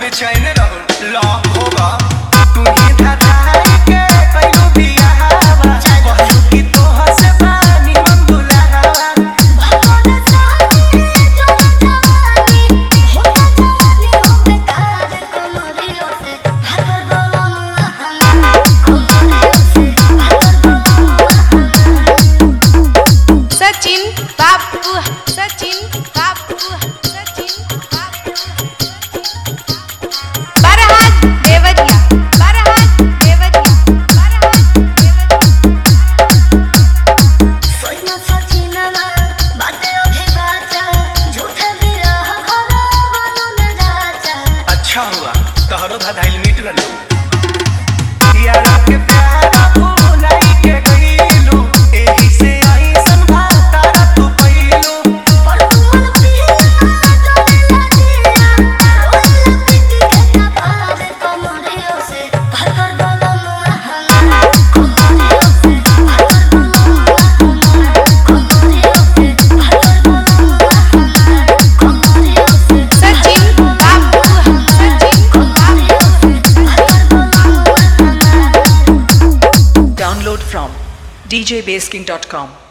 बेचैन रहो ला होगा तू ही धधाई के कइलो बियाहवा कहलू कि तोहर से पानी हम दुलावा भगवान साथी जो जवानी होता जवानी हो बेकार कोमरियों से भागर बोलूं कोमरियों से भागर बोलूं सचिन बाबू सचिन बाबू सचिन बाबू बरहात देवरिया बरहात देवरिया बरहात देवरिया सोइना सचिनवा बाटे ओठे बाचा झूठे बिरह घरा बनन राजा अच्छा हुआ तोहरो धधाइल मिट गलो यारा के प्यारा भुलाई के गइलू एही से ऐसन भातारा तू पइलू पर तुमन पिया जोला दिया रोला पिटी के कपार कोमरियों से भागर बोलूं कोमरियों से भागर बोलूं कोमरियों से भागर बोलूं कोमरियों से सचिन बाबू सचिन बाबू Download from djbasking.com.